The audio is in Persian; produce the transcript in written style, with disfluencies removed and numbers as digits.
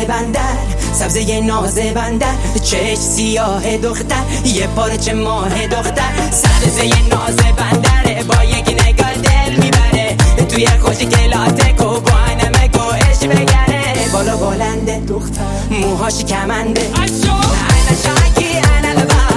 بندر، سبزه ناز بندر، چشم سیاه دختر، یه پارچه ماه دختر. سبزه ناز بندره، با یک نگاه دل میبره، توی خوشی کلاته کو با همه گوش بگره. بالا بلنده دختر، موهاش کمنده، انا شاکی انا